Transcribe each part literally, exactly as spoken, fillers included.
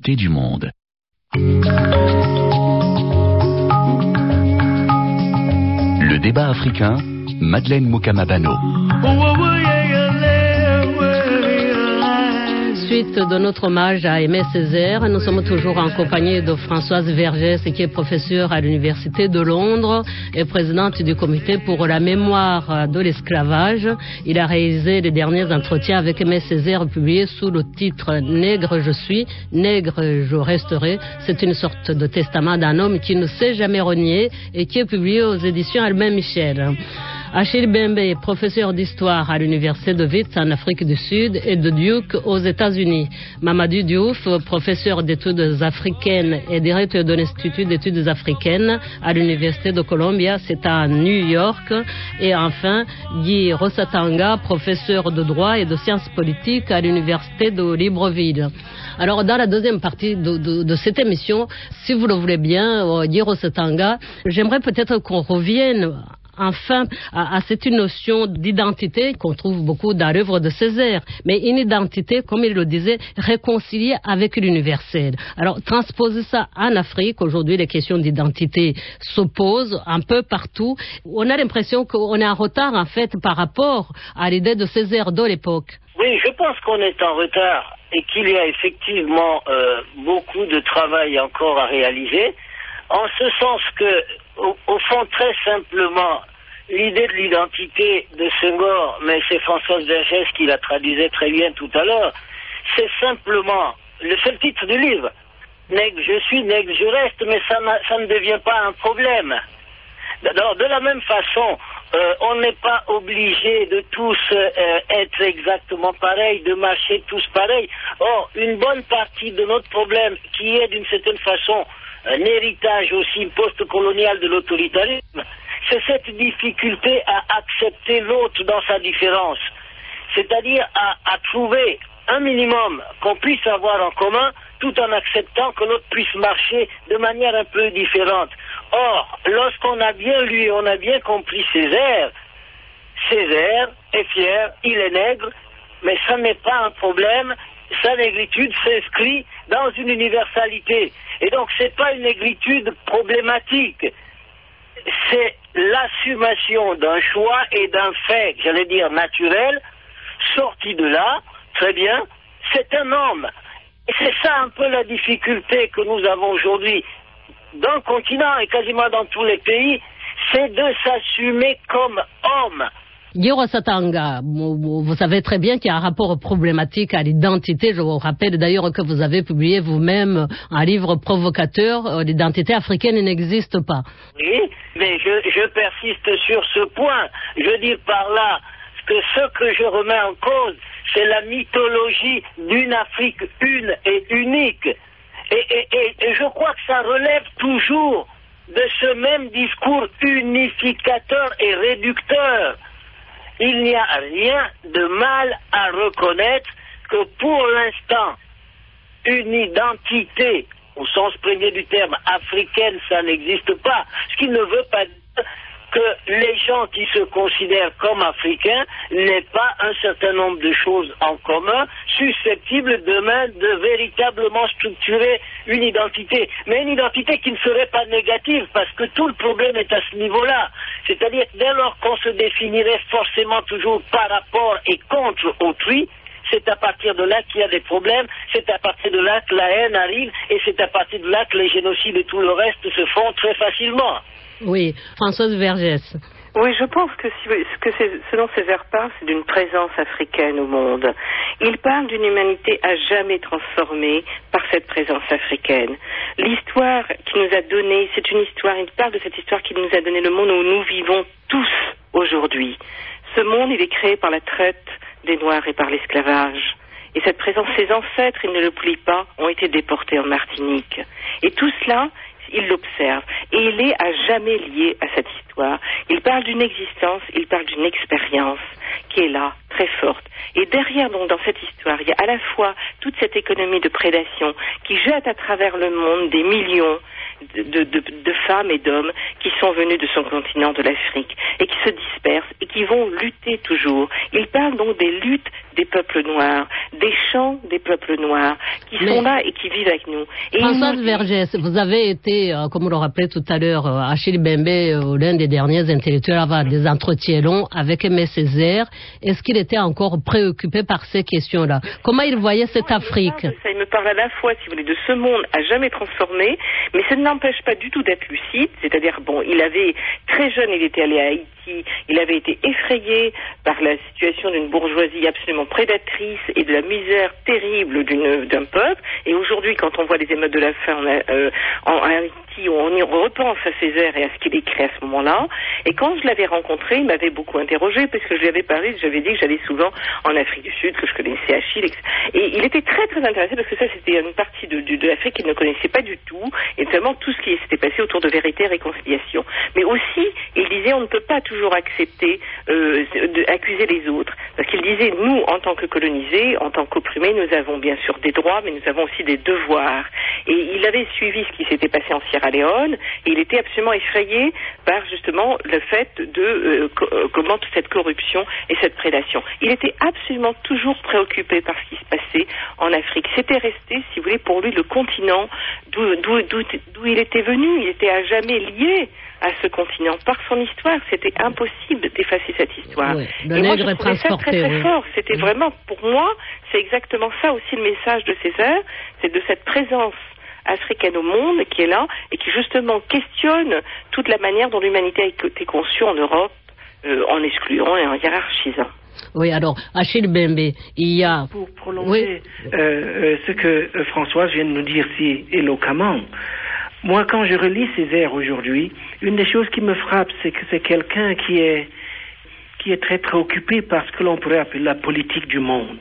beauté du monde. Le débat africain, Madeleine Mukamabano. Suite de notre hommage à Aimé Césaire, nous sommes toujours en compagnie de Françoise Vergès, qui est professeure à l'Université de Londres et présidente du comité pour la mémoire de l'esclavage. Il a réalisé les derniers entretiens avec Aimé Césaire publiés sous le titre « Nègre je suis, nègre je resterai ». C'est une sorte de testament d'un homme qui ne s'est jamais renié et qui est publié aux éditions Albin Michel. Achille Bembe, professeur d'histoire à l'université de Wits en Afrique du Sud et de Duke aux États-Unis. Mamadou Diouf, professeur d'études africaines et directeur de l'Institut d'études africaines à l'université de Columbia, c'est à New York. Et enfin, Guy Rosatanga, professeur de droit et de sciences politiques à l'université de Libreville. Alors, dans la deuxième partie de, de, de cette émission, si vous le voulez bien, Guy Rosatanga, j'aimerais peut-être qu'on revienne enfin à, à cette notion d'identité qu'on trouve beaucoup dans l'œuvre de Césaire, mais une identité, comme il le disait, réconciliée avec l'universel. Alors, transposer ça en Afrique, aujourd'hui les questions d'identité s'opposent un peu partout. On a l'impression qu'on est en retard en fait par rapport à l'idée de Césaire de l'époque. Oui, je pense qu'on est en retard et qu'il y a effectivement euh, beaucoup de travail encore à réaliser, en ce sens que Au, au fond, très simplement, l'idée de l'identité de Senghor, mais c'est Françoise Vergès qui la traduisait très bien tout à l'heure, c'est simplement, le seul titre du livre, nègre je suis, nègre je reste, mais ça, ça ne devient pas un problème. Alors, de la même façon, euh, on n'est pas obligé de tous euh, être exactement pareils, de marcher tous pareils. Or, une bonne partie de notre problème, qui est d'une certaine façon un héritage aussi post-colonial de l'autoritarisme, c'est cette difficulté à accepter l'autre dans sa différence. C'est-à-dire à, à trouver un minimum qu'on puisse avoir en commun, tout en acceptant que l'autre puisse marcher de manière un peu différente. Or, lorsqu'on a bien lu et on a bien compris Césaire, Césaire est fier, il est nègre, mais ça n'est pas un problème. Sa négritude s'inscrit dans une universalité. Et donc, c'est pas une négritude problématique. C'est l'assumation d'un choix et d'un fait, j'allais dire naturel, sorti de là, très bien, c'est un homme. Et c'est ça un peu la difficulté que nous avons aujourd'hui dans le continent et quasiment dans tous les pays, c'est de s'assumer comme homme. Guy Rosatanga, vous savez très bien qu'il y a un rapport problématique à l'identité. Je vous rappelle d'ailleurs que vous avez publié vous-même un livre provocateur, l'identité africaine n'existe pas. Oui, mais je, je persiste sur ce point. Je dis par là que ce que je remets en cause, c'est la mythologie d'une Afrique une et unique. Et, et, et, et je crois que ça relève toujours de ce même discours unificateur et réducteur. Il n'y a rien de mal à reconnaître que pour l'instant, une identité, au sens premier du terme, africaine, ça n'existe pas. Ce qui ne veut pas dire que les gens qui se considèrent comme africains n'aient pas un certain nombre de choses en commun, susceptibles demain de véritablement structurer une identité. Mais une identité qui ne serait pas négative, parce que tout le problème est à ce niveau-là. C'est-à-dire que dès lors qu'on se définirait forcément toujours par rapport et contre autrui, c'est à partir de là qu'il y a des problèmes, c'est à partir de là que la haine arrive, et c'est à partir de là que les génocides et tout le reste se font très facilement. Oui, Françoise Vergès. Oui, je pense que si, ce, que ce dont Césaire parle, c'est d'une présence africaine au monde. Il parle d'une humanité à jamais transformée par cette présence africaine. L'histoire qu'il nous a donnée, c'est une histoire, il parle de cette histoire qu'il nous a donné, le monde où nous vivons tous aujourd'hui. Ce monde, il est créé par la traite des Noirs et par l'esclavage. Et cette présence, ses ancêtres, ils ne l'oublient pas, ont été déportés en Martinique. Et tout cela, il l'observe. Et il est à jamais lié à cette histoire. Il parle d'une existence, il parle d'une expérience qui est là, très forte. Et derrière, donc, dans cette histoire, il y a à la fois toute cette économie de prédation qui jette à travers le monde des millions de, de, de, de femmes et d'hommes qui sont venus de son continent, de l'Afrique, et qui se dispersent et qui vont lutter toujours. Il parle donc des luttes des peuples noirs, des chants des peuples noirs, qui Mais sont là et qui vivent avec nous. Et Françoise Vergès, vous avez été, euh, comme on le rappelait tout à l'heure, euh, Achille Mbembe, euh, l'un des derniers intellectuels à avoir des entretiens longs avec Aimé Césaire. Est-ce qu'il était encore préoccupé par ces questions-là? Comment il voyait cette Afrique? Ça, il me parle à la fois, si vous voulez, de ce monde à jamais transformé, mais ça ne l'empêche pas du tout d'être lucide. C'est-à-dire, bon, il avait, très jeune, il était allé à Haïti, il avait été effrayé par la situation d'une bourgeoisie absolument prédatrice et de la misère terrible d'une, d'un peuple. Et aujourd'hui, quand on voit les émeutes de la faim en, euh, en Haïti, on y repense à Césaire et à ce qu'il écrit à ce moment-là. Et quand je l'avais rencontré, il m'avait beaucoup interrogé, parce que je lui avais parlé, j'avais dit que j'allais souvent en Afrique du Sud, que je connaissais Achille, et cetera. Et il était très très intéressé, parce que ça c'était une partie de, de, de l'Afrique qu'il ne connaissait pas du tout, et notamment tout ce qui s'était passé autour de vérité et réconciliation. Mais aussi, il disait, on ne peut pas toujours accepter, euh, de, accuser les autres. Parce qu'il disait, nous, en tant que colonisés, en tant qu'opprimés, nous avons bien sûr des droits, mais nous avons aussi des devoirs. Et il avait suivi ce qui s'était passé en Sierra Leone, et il était absolument effrayé par justement le fait de euh, co- euh, comment toute cette corruption et cette prédation. Il était absolument toujours préoccupé par ce qui se passait en Afrique. C'était resté, si vous voulez, pour lui le continent d'où, d'où, d'où, d'où il était venu. Il était à jamais lié à ce continent. Par son histoire, c'était impossible d'effacer cette histoire. Oui, le et moi, nègre je trouvais ça très très oui. fort. C'était oui. vraiment, pour moi, c'est exactement ça aussi le message de Césaire, c'est de cette présence africaine au monde qui est là et qui justement questionne toute la manière dont l'humanité a été conçue en Europe, euh, en excluant et en hiérarchisant. Oui, alors, Achille Mbembe, il y a... Pour prolonger oui. euh, euh, ce que euh, Françoise vient de nous dire si éloquemment, moi, quand je relis Césaire aujourd'hui, une des choses qui me frappe, c'est que c'est quelqu'un qui est, qui est très préoccupé par ce que l'on pourrait appeler la politique du monde.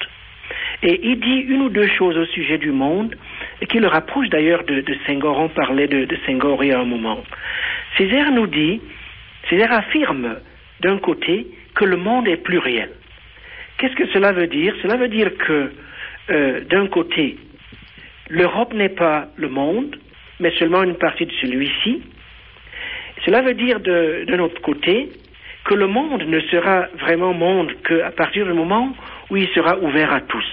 Et il dit une ou deux choses au sujet du monde, et qui le rapproche d'ailleurs de, de Senghor. On parlait de, de Senghor il y a un moment. Césaire nous dit, Césaire affirme d'un côté que le monde est pluriel. Qu'est-ce que cela veut dire? Cela veut dire que, euh, d'un côté, l'Europe n'est pas le monde, mais seulement une partie de celui-ci. Cela veut dire, de, d'un autre côté, que le monde ne sera vraiment monde qu'à partir du moment où il sera ouvert à tous.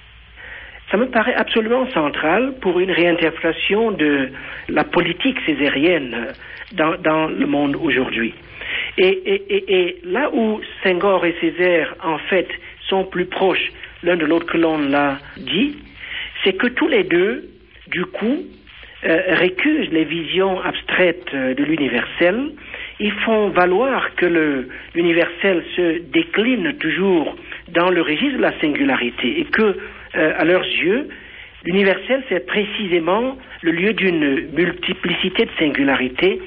Ça me paraît absolument central pour une réinterprétation de la politique césarienne dans, dans le monde aujourd'hui. Et, et, et, et là où Senghor et Césaire, en fait, sont plus proches l'un de l'autre que l'on l'a dit, c'est que tous les deux, du coup, euh, récusent les visions abstraites de l'universel. Ils font valoir que le, l'universel se décline toujours dans le registre de la singularité et que, euh, à leurs yeux, l'universel, c'est précisément le lieu d'une multiplicité de singularités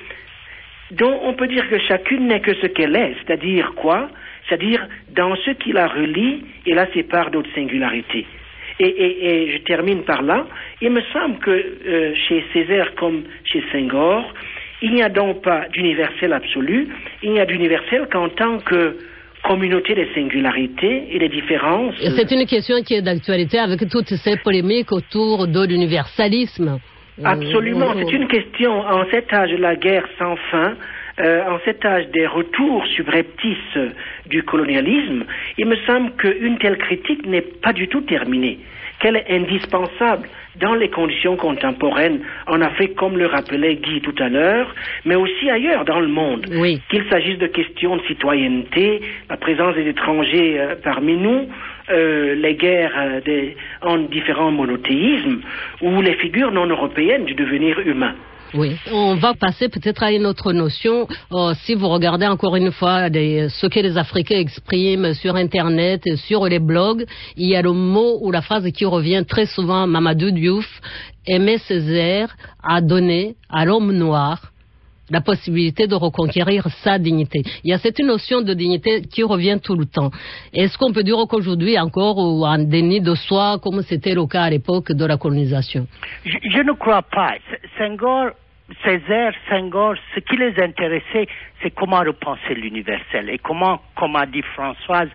dont on peut dire que chacune n'est que ce qu'elle est, c'est-à-dire quoi? C'est-à-dire dans ce qui la relie et la sépare d'autres singularités. Et, et, et je termine par là. Il me semble que euh, chez Césaire comme chez Senghor, il n'y a donc pas d'universel absolu, il n'y a d'universel qu'en tant que communauté des singularités et des différences. Et c'est une question qui est d'actualité avec toutes ces polémiques autour de l'universalisme. Absolument, c'est une question en cet âge de la guerre sans fin, euh, en cet âge des retours subreptices du colonialisme, il me semble qu'une telle critique n'est pas du tout terminée, qu'elle est indispensable dans les conditions contemporaines en Afrique, comme le rappelait Guy tout à l'heure, mais aussi ailleurs dans le monde. Oui. Qu'il s'agisse de questions de citoyenneté, la présence des étrangers euh, parmi nous, euh, les guerres euh, des, en différents monothéismes, ou les figures non européennes du devenir humain. Oui, on va passer peut-être à une autre notion. Oh, si vous regardez encore une fois des, ce que les Africains expriment sur Internet, sur les blogs, il y a le mot ou la phrase qui revient très souvent, Mamadou Diouf, Aimé Césaire a donné à l'homme noir la possibilité de reconquérir sa dignité. Il y a cette notion de dignité qui revient tout le temps. Est-ce qu'on peut dire qu'aujourd'hui encore ou en déni de soi, comme c'était le cas à l'époque de la colonisation? Je, je ne crois pas. Senghor, Césaire, Senghor, ce qui les intéressait, c'est comment repenser l'universel et comment, comme a dit Françoise,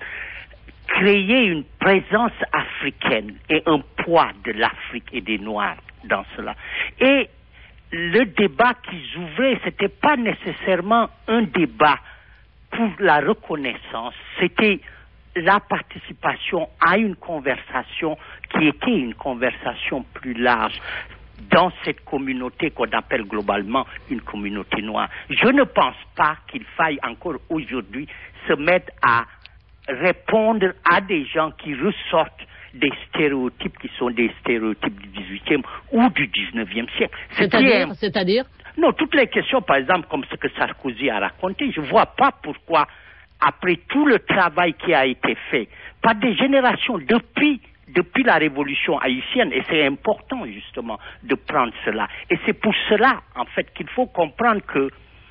créer une présence africaine et un poids de l'Afrique et des Noirs dans cela. Et le débat qu'ils ouvraient, c'était pas nécessairement un débat pour la reconnaissance, c'était la participation à une conversation qui était une conversation plus large dans cette communauté qu'on appelle globalement une communauté noire. Je ne pense pas qu'il faille encore aujourd'hui se mettre à répondre à des gens qui ressortent des stéréotypes qui sont des stéréotypes du dix-huitième ou du dix-neuvième siècle. C'est-à-dire, est... c'est-à-dire Non, toutes les questions, par exemple, comme ce que Sarkozy a raconté, je ne vois pas pourquoi, après tout le travail qui a été fait par des générations depuis, depuis la révolution haïtienne, et c'est important justement de prendre cela. Et c'est pour cela, en fait, qu'il faut comprendre que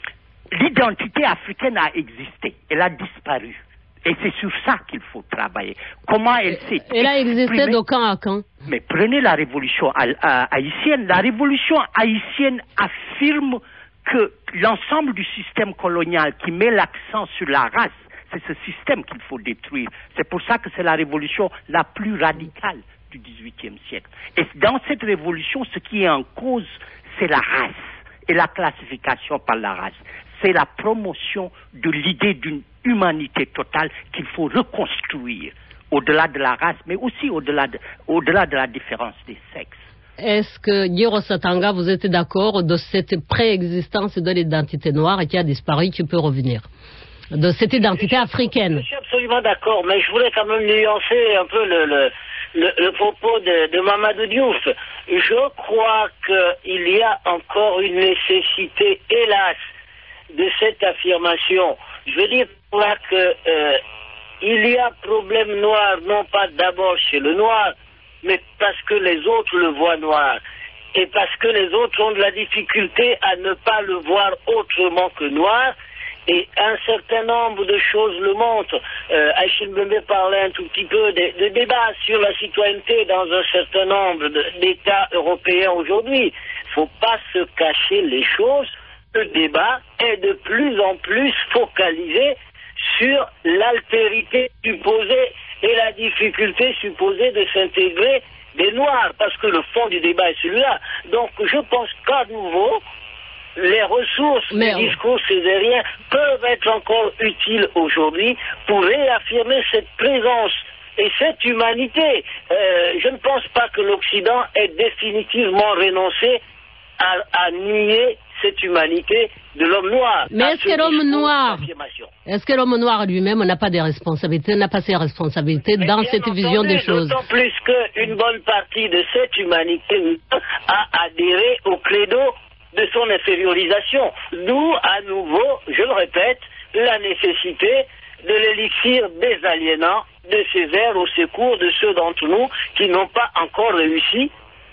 l'identité africaine a existé, elle a disparu. Et c'est sur ça qu'il faut travailler. Comment elle s'est Elle a existé de quand à quand? Mais prenez la révolution haïtienne. La révolution haïtienne affirme que l'ensemble du système colonial qui met l'accent sur la race, c'est ce système qu'il faut détruire. C'est pour ça que c'est la révolution la plus radicale du dix-huitième siècle. Et dans cette révolution, ce qui est en cause, c'est la race et la classification par la race. C'est la promotion de l'idée d'une humanité totale qu'il faut reconstruire au-delà de la race, mais aussi au-delà de, au-delà de la différence des sexes. Est-ce que, Nyiro Satanga, vous êtes d'accord de cette préexistence de l'identité noire qui a disparu, qui peut revenir, de cette identité africaine? Je suis absolument d'accord, mais je voulais quand même nuancer un peu le, le, le, le propos de, de Mamadou Diouf. Je crois qu'il y a encore une nécessité, hélas, de cette affirmation. Je veux dire là que euh, il y a problème noir, non pas d'abord chez le noir, mais parce que les autres le voient noir, et parce que les autres ont de la difficulté à ne pas le voir autrement que noir, et un certain nombre de choses le montrent. Euh, Achille Mbembe parlait un tout petit peu de, de débats sur la citoyenneté dans un certain nombre de, d'États européens aujourd'hui. Il ne faut pas se cacher les choses. Le débat est de plus en plus focalisé sur l'altérité supposée et la difficulté supposée de s'intégrer des Noirs, parce que le fond du débat est celui-là. Donc je pense qu'à nouveau, les ressources Mais du discours césarien peuvent être encore utiles aujourd'hui pour réaffirmer cette présence et cette humanité. Euh, je ne pense pas que l'Occident ait définitivement renoncé à, à nier cette humanité de l'homme noir. Mais est-ce que l'homme noir, est-ce que l'homme noir lui-même n'a pas des responsabilités, n'a pas ses responsabilités Mais dans cette vision des choses? D'autant plus qu'une bonne partie de cette humanité a adhéré au credo de son infériorisation. D'où, à nouveau, je le répète, la nécessité de l'élixir désaliénant de Césaire au secours de ceux d'entre nous qui n'ont pas encore réussi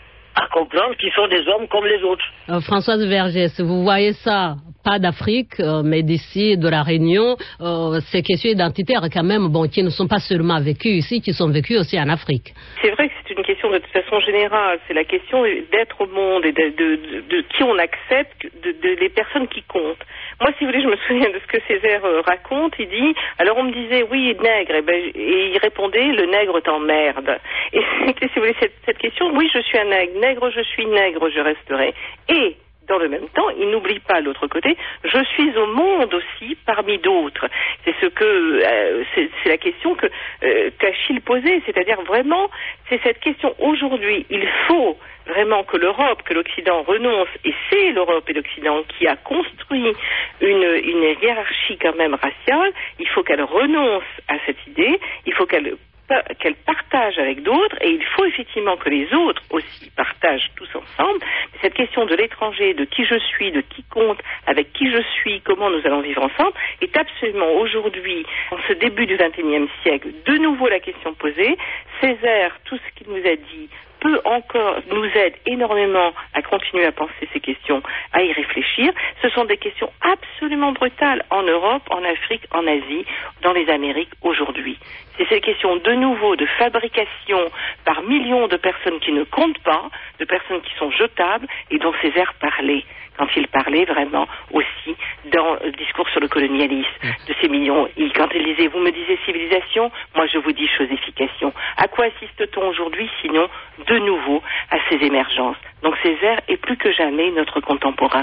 à comprendre qu'ils sont des hommes comme les autres. Euh, Françoise Vergès, vous voyez ça, pas d'Afrique, euh, mais d'ici, de la Réunion, euh, ces questions identitaires quand même, bon, qui ne sont pas seulement vécues ici, qui sont vécues aussi en Afrique. C'est vrai que c'est une question de toute façon générale, c'est la question d'être au monde et de, de, de, de qui on accepte, de, de, des personnes qui comptent. Moi, si vous voulez, je me souviens de ce que Césaire euh, raconte, il dit, alors on me disait, oui, nègre, et, ben, et il répondait, le nègre t'emmerde. Et si vous voulez, cette, cette question, oui, je suis un nègre, nègre, je suis nègre, je resterai. Et dans le même temps, il n'oublie pas l'autre côté, je suis au monde aussi parmi d'autres. C'est ce que euh, c'est, c'est la question que euh, qu'Achille posait, c'est-à-dire vraiment, c'est cette question aujourd'hui, il faut vraiment que l'Europe, que l'Occident renonce, et c'est l'Europe et l'Occident qui a construit une, une hiérarchie quand même raciale, il faut qu'elle renonce à cette idée, il faut qu'elle qu'elle partage avec d'autres, et il faut effectivement que les autres aussi partagent tous ensemble. Cette question de l'étranger, de qui je suis, de qui compte, avec qui je suis, comment nous allons vivre ensemble, est absolument aujourd'hui, en ce début du vingt et unième siècle, de nouveau la question posée. Césaire, tout ce qu'il nous a dit, peut encore, nous aide énormément à continuer à penser ces questions, à y réfléchir. Ce sont des questions absolument brutales en Europe, en Afrique, en Asie, dans les Amériques aujourd'hui. C'est ces questions de nouveau de fabrication par millions de personnes qui ne comptent pas, de personnes qui sont jetables et dont Césaire parlait, quand il parlait vraiment aussi dans le discours sur le colonialisme de ces millions. Et quand il disait, vous me disiez civilisation, moi je vous dis chosification. À quoi assiste-t-on aujourd'hui sinon de nouveau à ces émergences? Donc Césaire est plus que jamais notre contemporain.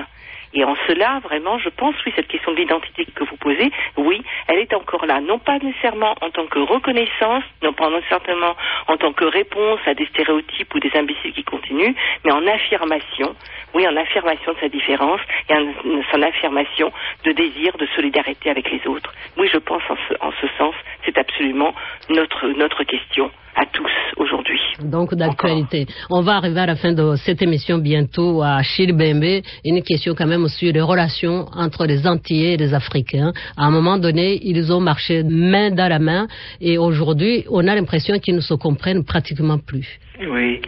Et en cela, vraiment, je pense, oui, cette question de l'identité que vous posez, oui, elle est encore là. Non pas nécessairement en tant que reconnaissance, non pas nécessairement en tant que réponse à des stéréotypes ou des imbéciles qui continuent, mais en affirmation, oui, en affirmation de sa différence et en son affirmation de désir, de solidarité avec les autres. Oui, je pense en ce, en ce sens, c'est absolument notre, notre question à tous aujourd'hui. Donc d'actualité. On va arriver à la fin de cette émission bientôt à Achille Mbembe. Une question quand même sur les relations entre les Antillais et les Africains. À un moment donné, ils ont marché main dans la main et aujourd'hui, on a l'impression qu'ils ne se comprennent pratiquement plus. Oui.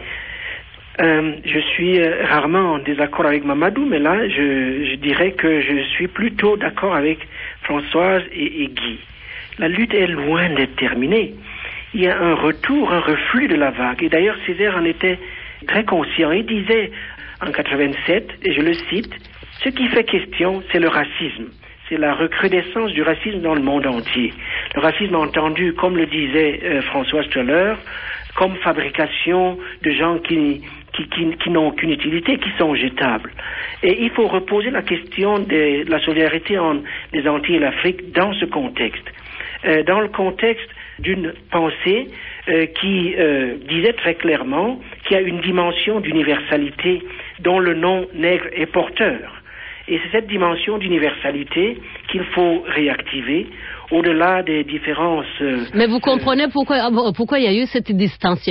Euh, je suis rarement en désaccord avec Mamadou, mais là, je, je dirais que je suis plutôt d'accord avec Françoise et, et Guy. La lutte est loin d'être terminée. Il y a un retour, un reflux de la vague. Et d'ailleurs, Césaire en était très conscient. Il disait en quatre-vingt-sept, et je le cite, « Ce qui fait question, c'est le racisme. C'est la recrudescence du racisme dans le monde entier. Le racisme entendu, comme le disait euh, Françoise tout à l'heure, comme fabrication de gens qui, qui, qui, qui n'ont aucune utilité, qui sont jetables. Et il faut reposer la question de, de la solidarité entre les Antilles et l'Afrique dans ce contexte. Euh, dans le contexte d'une pensée euh, qui euh, disait très clairement qu'il y a une dimension d'universalité dont le nom nègre est porteur. Et c'est cette dimension d'universalité qu'il faut réactiver au-delà des différences... Euh, Mais vous comprenez pourquoi, pourquoi il y a eu cette distanciation ?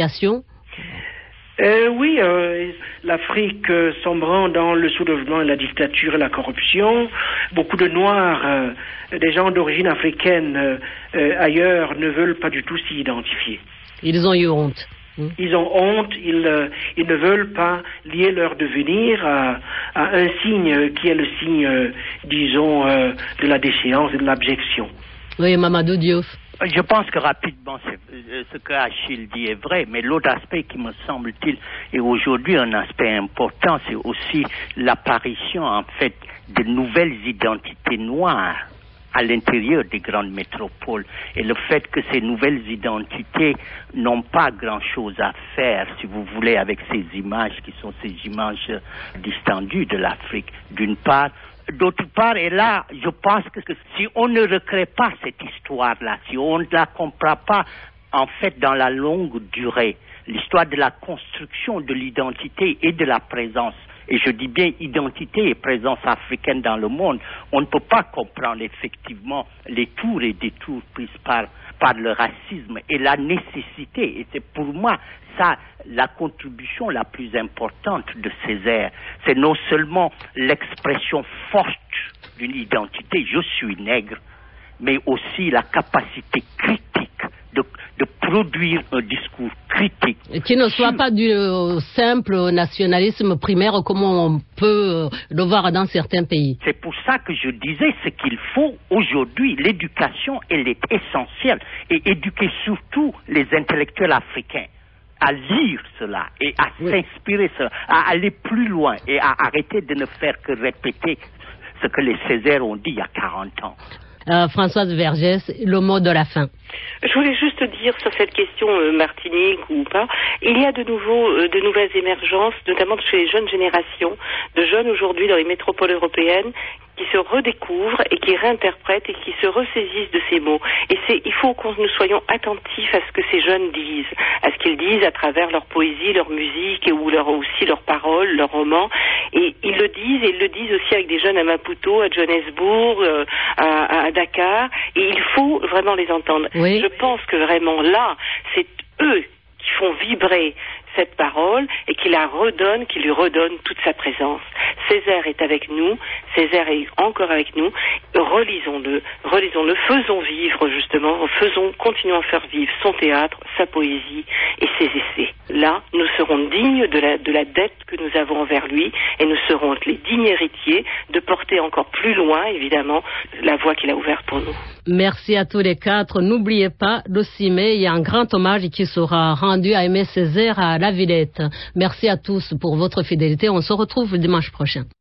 Euh, oui, euh, l'Afrique euh, sombrant dans le soulèvement et la dictature et la corruption, beaucoup de Noirs, euh, des gens d'origine africaine euh, euh, ailleurs ne veulent pas du tout s'y identifier. Ils ont eu honte. Ils ont honte, ils, euh, ils ne veulent pas lier leur devenir à, à un signe qui est le signe, euh, disons, euh, de la déchéance et de l'abjection. Oui, Mamadou Diouf. Je pense que rapidement, ce que Achille dit est vrai, mais l'autre aspect qui me semble-t-il est aujourd'hui un aspect important, c'est aussi l'apparition en fait de nouvelles identités noires à l'intérieur des grandes métropoles et le fait que ces nouvelles identités n'ont pas grand-chose à faire, si vous voulez, avec ces images qui sont ces images distendues de l'Afrique, d'une part. D'autre part, et là, je pense que si on ne recrée pas cette histoire-là, si on ne la comprend pas, en fait, dans la longue durée, l'histoire de la construction de l'identité et de la présence, et je dis bien identité et présence africaine dans le monde, on ne peut pas comprendre effectivement les tours et détours prises par, par le racisme et la nécessité, et c'est pour moi ça la contribution la plus importante de Césaire, c'est non seulement l'expression forte d'une identité, je suis nègre, mais aussi la capacité critique de, de produire un discours critique. Et qui ne soit pas du euh, simple nationalisme primaire comme on peut euh, le voir dans certains pays. C'est pour ça que je disais ce qu'il faut aujourd'hui. L'éducation, elle est essentielle. Et éduquer surtout les intellectuels africains à lire cela et à oui. s'inspirer cela, à aller plus loin et à arrêter de ne faire que répéter ce que les Césaires ont dit il y a quarante ans. Euh, Françoise Vergès, le mot de la fin. Je voulais juste dire sur cette question euh, Martinique ou pas, il y a de nouveau euh, de nouvelles émergences, notamment chez les jeunes générations, de jeunes aujourd'hui dans les métropoles européennes qui se redécouvrent et qui réinterprètent et qui se ressaisissent de ces mots. Et c'est, il faut que nous soyons attentifs à ce que ces jeunes disent, à ce qu'ils disent à travers leur poésie, leur musique et ou leur, aussi leurs paroles, leurs romans. Et ils le disent, et ils le disent aussi avec des jeunes à Maputo, à Johannesburg, euh, à, à Dakar. Et il faut vraiment les entendre. Oui. Je pense que vraiment là, c'est eux qui font vibrer cette parole et qui la redonne, qui lui redonne toute sa présence. Césaire est avec nous, Césaire est encore avec nous, relisons-le, relisons-le, faisons vivre justement, faisons, continuons à faire vivre son théâtre, sa poésie et ses essais. Là, nous serons dignes de la, de la dette que nous avons envers lui et nous serons les dignes héritiers de porter encore plus loin, évidemment, la voie qu'il a ouverte pour nous. Merci à tous les quatre. N'oubliez pas, le six mai, il y a un grand hommage qui sera rendu à Aimé Césaire à La Villette. Merci à tous pour votre fidélité. On se retrouve le dimanche prochain.